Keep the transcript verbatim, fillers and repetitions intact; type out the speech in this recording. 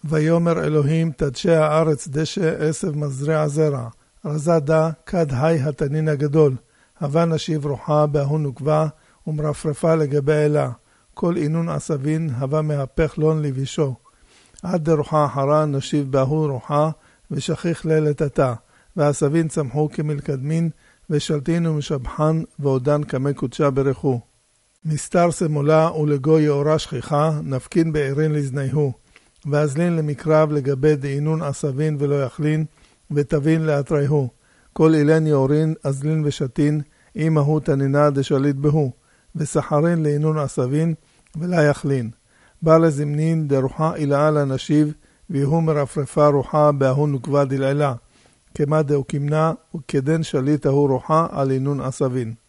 ויאמר אלוהים תדשא הארץ דשא עשב מזרע זרע, רזה דה כד היי התנין הגדול, הווה נשיב רוחה בהון נוקבה, ומרפרפה לגבי אלה, כל אינון עשבין הווה מהפך לון לבישו. עד דרוחה אחרה נשיב בהון רוחה, ושכיח לילתתה, והעשבין צמחו כמלקדמין, ושלטין ומשבחן ועודן כמי קודשה ברכו. מסתר סמולה ולגו יאורה שכיחה, נפקין בעירין לזניהו, ואזלין למקרב לגבי דאינון עשבין ולא יכלין, ותבין לאתריהו. כל אילן יאורין אזלין ושתין, אימהו תנינה דשליט בהו, וסחרין לאינון עשבין ולא יכלין. בא לזמנין דרוחה אילאה לנשיב, ויהו מרפרפה רוחה בהון נוקבה דלעילה, כמה דאו כמנה וכדן שליט ההוא רוחה על אינון עשבין.